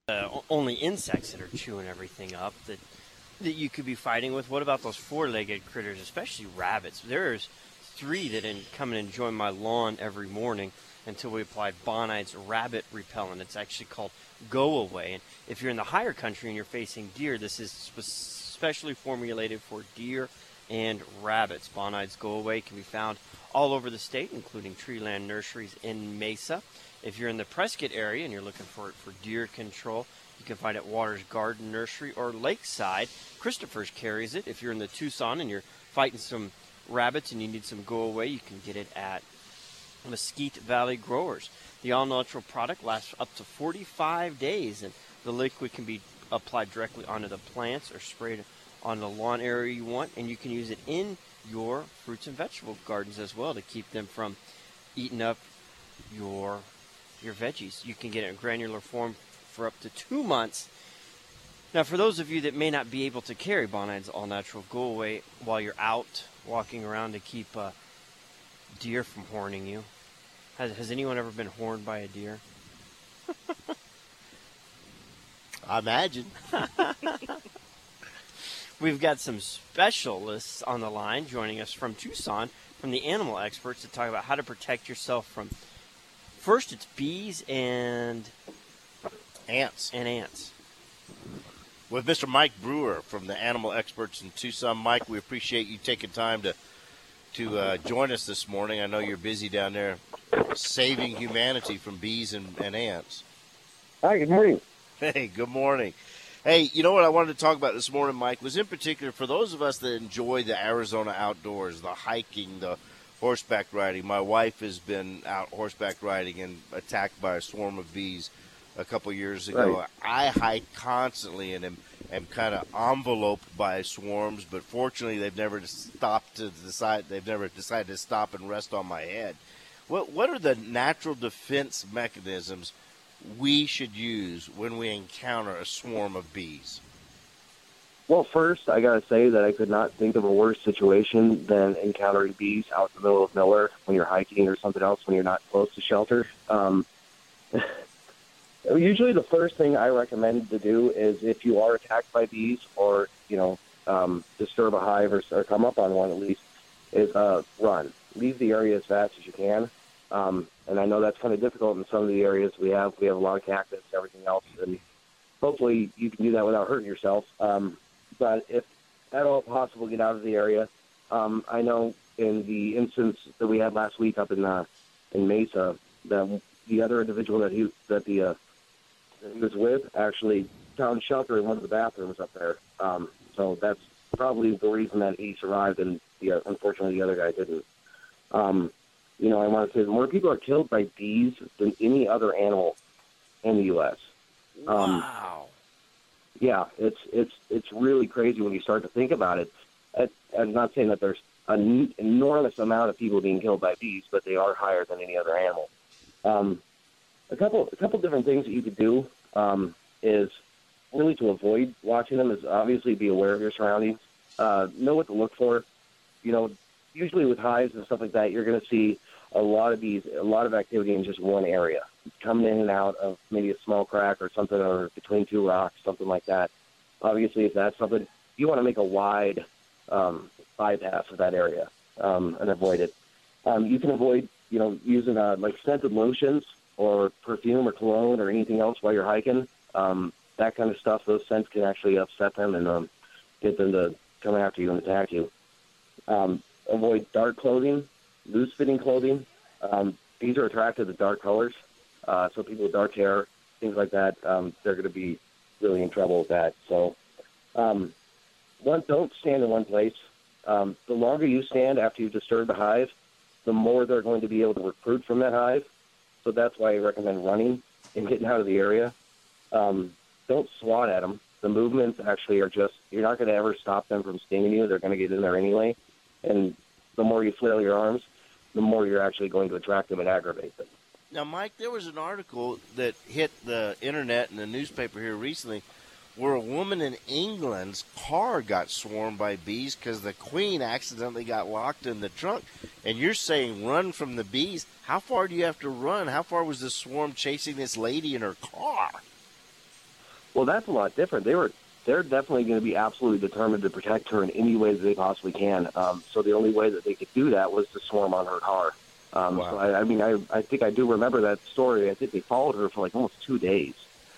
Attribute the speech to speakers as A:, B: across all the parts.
A: only insects that are chewing everything up that you could be fighting with. What about those four-legged critters, especially rabbits? There's three that come and enjoy my lawn every morning until we apply Bonide's rabbit repellent. It's actually called Go Away. And if you're in the higher country and you're facing deer, this is specially formulated for deer and rabbits. Bonide's Go Away can be found all over the state, including Treeland Nurseries in Mesa. If you're in the Prescott area and you're looking for it for deer control, you can find it at Waters Garden Nursery or Lakeside. Christopher's carries it. If you're in the Tucson and you're fighting some rabbits and you need some Go Away, you can get it at Mesquite Valley Growers. The all-natural product lasts up to 45 days, and the liquid can be applied directly onto the plants or sprayed on the lawn area you want, and you can use it in your fruits and vegetable gardens as well to keep them from eating up your veggies. You can get it in granular form for up to 2 months. Now, for those of you that may not be able to carry Bonide's all-natural Go Away while you're out walking around to keep deer from horning you, has anyone ever been horned by a deer?
B: I imagine.
A: We've got some specialists on the line joining us from Tucson, from the animal experts, to talk about how to protect yourself from, first it's bees and
B: ants.
A: With
B: Mr. Mike Brewer from the animal experts in Tucson. Mike, we appreciate you taking time to join us this morning. I know you're busy down there saving humanity from bees and ants.
C: Hi, good morning.
B: Hey, good morning. Hey, you know what I wanted to talk about this morning, Mike, was in particular for those of us that enjoy the Arizona outdoors, the hiking, the horseback riding. My wife has been out horseback riding and attacked by a swarm of bees a couple years ago.
C: Right.
B: I hike constantly and am kind of enveloped by swarms, but fortunately they've never decided to stop and rest on my head. What are the natural defense mechanisms we should use when we encounter a swarm of bees?
C: Well, first, I got to say that I could not think of a worse situation than encountering bees out in the middle of nowhere when you're hiking or something else when you're not close to shelter. Usually the first thing I recommend to do is if you are attacked by bees or, disturb a hive or come up on one at least, is run. Leave the area as fast as you can. And I know that's kind of difficult in some of the areas we have. We have a lot of cactus and everything else, and hopefully you can do that without hurting yourself. But if at all possible, get out of the area. I know in the instance that we had last week up in Mesa, that the other individual that he was with actually found shelter in one of the bathrooms up there. So that's probably the reason that he survived, and unfortunately the other guy didn't. I want to say more people are killed by bees than any other animal in the U.S.
A: wow.
C: Yeah, it's really crazy when you start to think about it. I'm not saying that there's an enormous amount of people being killed by bees, but they are higher than any other animal. A couple different things that you could do is really to avoid watching them is obviously be aware of your surroundings. Know what to look for. Usually with hives and stuff like that, you're going to see a lot of bees, a lot of activity in just one area, coming in and out of maybe a small crack or something, or between two rocks, something like that. Obviously, if that's something, you want to make a wide bypass of that area and avoid it. You can avoid, using like scented lotions or perfume or cologne or anything else while you're hiking. That kind of stuff, those scents can actually upset them and get them to come after you and attack you. Avoid dark clothing, loose-fitting clothing. Bees are attracted to dark colors, so people with dark hair, things like that, they're going to be really in trouble with that. So don't stand in one place. The longer you stand after you disturb the hive, the more they're going to be able to recruit from that hive. So that's why I recommend running and getting out of the area. Don't swat at them. The movements actually are just, you're not going to ever stop them from stinging you. They're going to get in there anyway. And the more you flail your arms, the more you're actually going to attract them and aggravate them.
B: Now, Mike, there was an article that hit the internet and the newspaper here recently where a woman in England's car got swarmed by bees because the queen accidentally got locked in the trunk. And you're saying run from the bees. How far do you have to run? How far was the swarm chasing this lady in her car?
C: Well, that's a lot different. They're definitely going to be absolutely determined to protect her in any way that they possibly can. So the only way that they could do that was to swarm on her car.
B: Wow.
C: So I think I do remember that story. I think they followed her for like almost 2 days,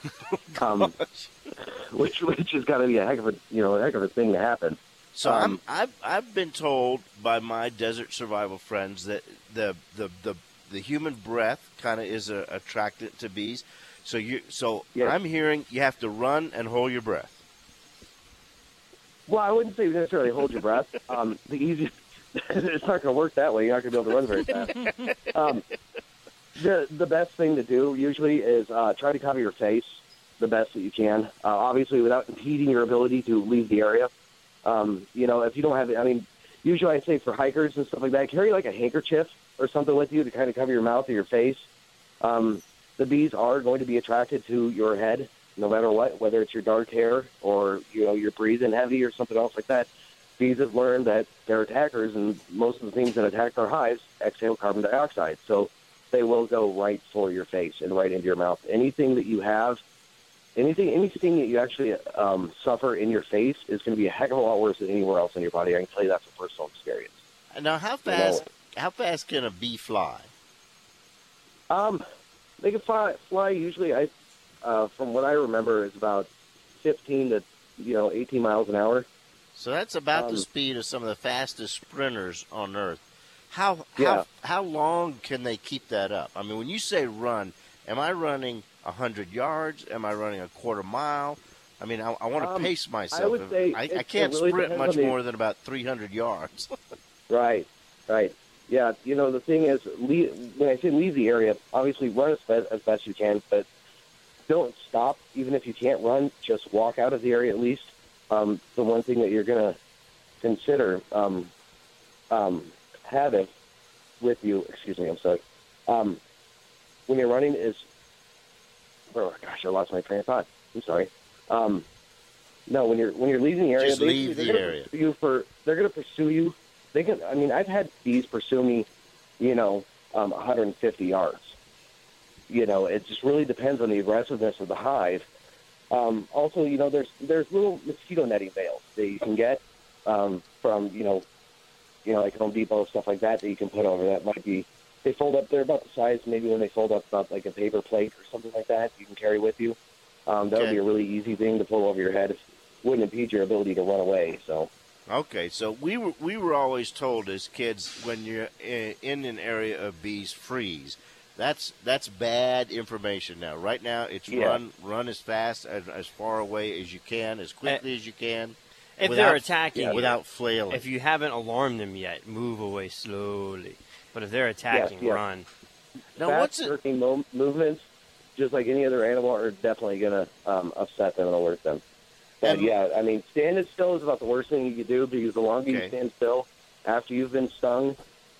C: which is got to be a heck of a thing to happen.
B: So I've been told by my desert survival friends that the human breath kind of is attracted to bees. So
C: Yes.
B: I'm hearing you have to run and hold your breath.
C: Well, I wouldn't say necessarily hold your breath. The easiest, it's not going to work that way. You're not going to be able to run very fast. The best thing to do usually is try to cover your face the best that you can, obviously without impeding your ability to leave the area. If you don't have, usually I say for hikers and stuff like that, carry like a handkerchief or something with you to kind of cover your mouth or your face. The bees are going to be attracted to your head, no matter what, whether it's your dark hair or, you're breathing heavy or something else like that. Bees have learned that they're attackers, and most of the things that attack our hives exhale carbon dioxide. So they will go right for your face and right into your mouth. Anything that you have, anything that you actually suffer in your face is going to be a heck of a lot worse than anywhere else in your body. I can tell you that from personal experience.
B: Now, how fast can a bee fly?
C: They can fly usually. From what I remember, is about 15 to 18 miles an hour.
B: So that's about the speed of some of the fastest sprinters on Earth. How long can they keep that up? I mean, when you say run, am I running 100 yards? Am I running a quarter mile? I mean, I want to pace myself.
C: I would say
B: I can't
C: really
B: sprint much
C: more
B: than about 300 yards.
C: Right. Yeah, the thing is, when I say leave the area, obviously run as best you can, but don't stop. Even if you can't run, just walk out of the area at least. The one thing that you're going to consider having with you, when you're running is, oh gosh, I lost my train of thought. I'm sorry. No, when you're leaving the area,
B: just leave the area.
C: They're going to pursue you. I've had bees pursue me, 150 yards. It just really depends on the aggressiveness of the hive. Also, there's little mosquito netting veils that you can get from, like Home Depot, stuff like that you can put over. That might be, they fold up, they're about the size, maybe when they fold up about like a paper plate or something like that, you can carry with you. That would be a really easy thing to pull over your head. It wouldn't impede your ability to run away, so.
B: Okay, so we were always told as kids, when you're in an area of bees, freeze. That's bad information now. Right now, it's run as fast, as far away as you can, as quickly as you can.
A: If they're attacking
B: without flailing.
A: If you haven't alarmed them yet, move away slowly. But if they're attacking, run.
B: Now,
C: fast-working movements, just like any other animal, are definitely going to upset them and alert them. But standing still is about the worst thing you can do, because the longer you stand still after you've been stung,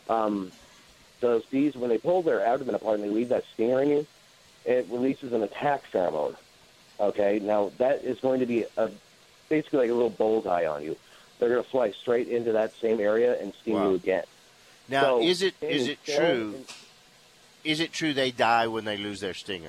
C: those bees, when they pull their abdomen apart and they leave that stinger in you, it releases an attack pheromone. Okay, now that is going to be basically like a little bullseye on you. They're going to fly straight into that same area and sting you again.
B: Now, is it true? Is it true they die when they lose their stinger?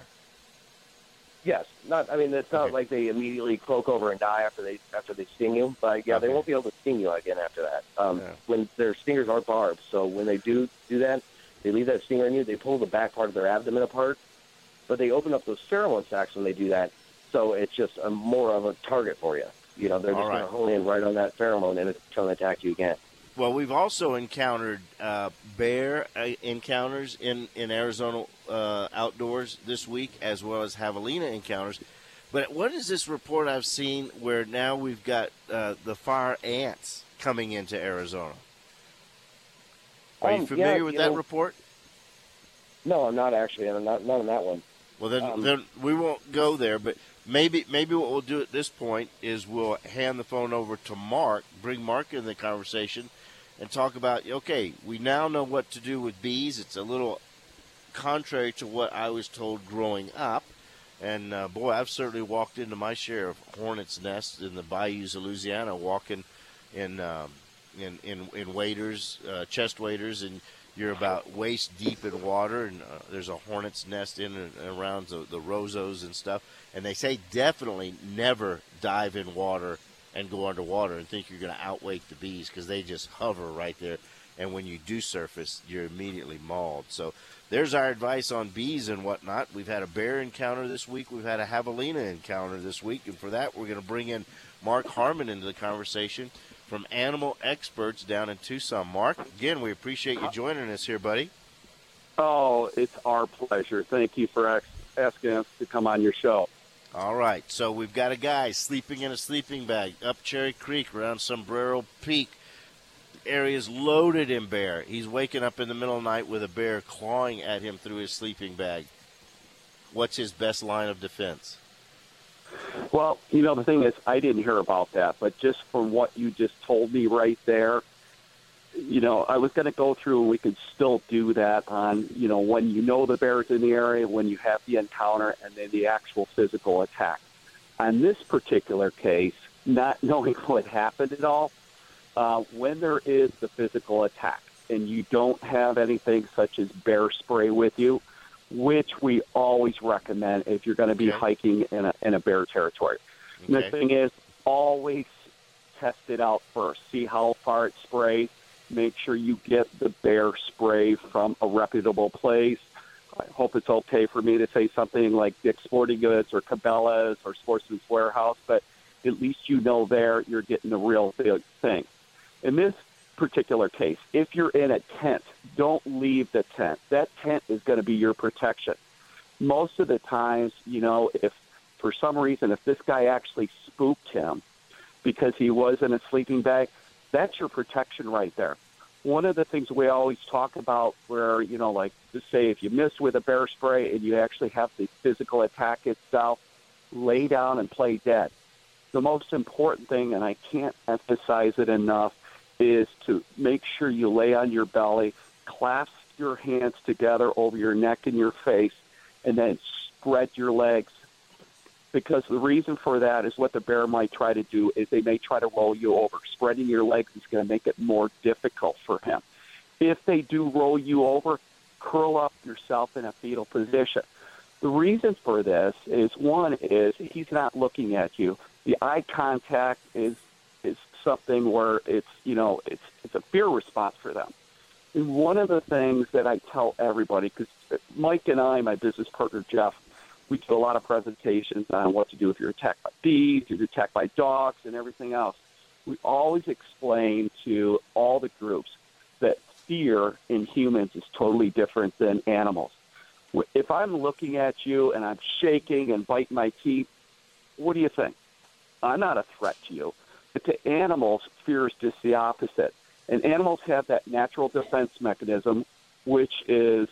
C: Yes, it's not like they immediately croak over and die after they sting you, but they won't be able to sting you again after that. When their stingers are barbed, so when they do that, they leave that stinger in you. They pull the back part of their abdomen apart, but they open up those pheromone sacs when they do that, so it's just more of a target for you. They're just going to hone in right on that pheromone and it's trying to attack you again.
B: Well, we've also encountered bear encounters in Arizona outdoors this week, as well as javelina encounters. But what is this report I've seen where now we've got the fire ants coming into Arizona? Are you familiar with that report?
C: No, I'm not actually. I'm not on that one.
B: Well, then we won't go there, but maybe what we'll do at this point is we'll hand the phone over to Mark, bring Mark in the conversation, and talk about, okay, we now know what to do with bees. It's a little contrary to what I was told growing up. And, boy, I've certainly walked into my share of hornets' nests in the bayous of Louisiana, walking in waders, chest waders, and you're about waist deep in water, and there's a hornet's nest in and around the rozos and stuff. And they say definitely never dive in water and go underwater and think you're going to outwake the bees, because they just hover right there. And when you do surface, you're immediately mauled. So there's our advice on bees and whatnot. We've had a bear encounter this week. We've had a javelina encounter this week. And for that, we're going to bring in Mark Harmon into the conversation from Animal Experts down in Tucson. Mark, again, we appreciate you joining us here, buddy.
D: Oh, it's our pleasure. Thank you for asking us to come on your show.
B: All right, so we've got a guy sleeping in a sleeping bag up Cherry Creek around Sombrero Peak. The area's loaded in bear. He's waking up in the middle of the night with a bear clawing at him through his sleeping bag. What's his best line of defense?
D: Well, the thing is, I didn't hear about that, but just from what you just told me right there, I was going to go through, and we could still do that on, when the bear's in the area, when you have the encounter, and then the actual physical attack. On this particular case, not knowing what happened at all, when there is the physical attack and you don't have anything such as bear spray with you, which we always recommend if you're going to be hiking in a bear territory. Okay. And the thing is, always test it out first. See how far it sprays. Make sure you get the bear spray from a reputable place. I hope it's okay for me to say something like Dick's Sporting Goods or Cabela's or Sportsman's Warehouse, but at least there you're getting the real thing. In this particular case, if you're in a tent, don't leave the tent. That tent is going to be your protection. Most of the times, if for some reason, if this guy actually spooked him because he was in a sleeping bag, that's your protection right there. One of the things we always talk about where, like to say if you miss with a bear spray and you actually have the physical attack itself, lay down and play dead. The most important thing, and I can't emphasize it enough, is to make sure you lay on your belly, clasp your hands together over your neck and your face, and then spread your legs. Because the reason for that is what the bear might try to do is they may try to roll you over. Spreading your legs is going to make it more difficult for him. If they do roll you over, curl up yourself in a fetal position. The reason for this is, one is he's not looking at you. The eye contact is something where it's a fear response for them. And one of the things that I tell everybody, because Mike and I, my business partner Jeff, we do a lot of presentations on what to do if you're attacked by bees, if you're attacked by dogs, and everything else. We always explain to all the groups that fear in humans is totally different than animals. If I'm looking at you and I'm shaking and biting my teeth, what do you think? I'm not a threat to you. But to animals, fear is just the opposite. And animals have that natural defense mechanism, which is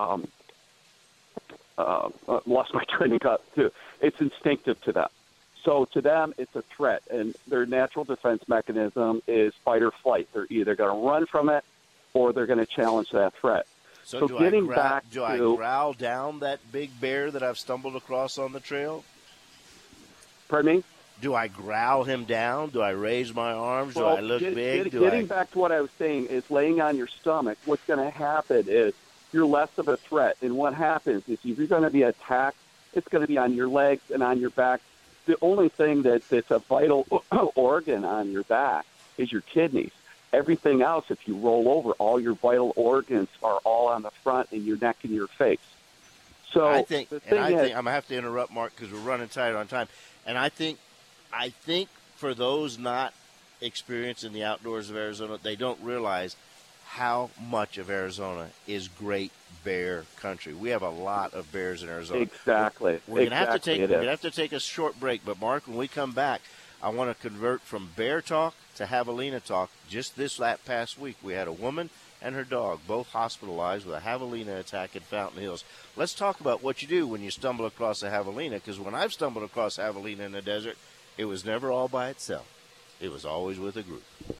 D: lost my train of thought too. It's instinctive to them. So to them, it's a threat, and their natural defense mechanism is fight or flight. They're either going to run from it or they're going to challenge that threat.
B: So do I growl down that big bear that I've stumbled across on the trail?
D: Pardon me?
B: Do I growl him down? Do I raise my arms?
D: Well,
B: do I look big?
D: Getting back to what I was saying is laying on your stomach, what's going to happen is you're less of a threat. And what happens is if you're going to be attacked, it's going to be on your legs and on your back. The only thing that's a vital organ on your back is your kidneys. Everything else, if you roll over, all your vital organs are all on the front in your neck and your face. So
B: I think I'm going to have to interrupt, Mark, because we're running tight on time. And I think for those not experienced in the outdoors of Arizona, they don't realize how much of Arizona is great bear country. We have a lot of bears in Arizona.
D: Exactly.
B: We're going to have to take a short break. But, Mark, when we come back, I want to convert from bear talk to javelina talk. Just this past week, we had a woman and her dog both hospitalized with a javelina attack in Fountain Hills. Let's talk about what you do when you stumble across a javelina, because when I've stumbled across javelina in the desert, it was never all by itself. It was always with a group.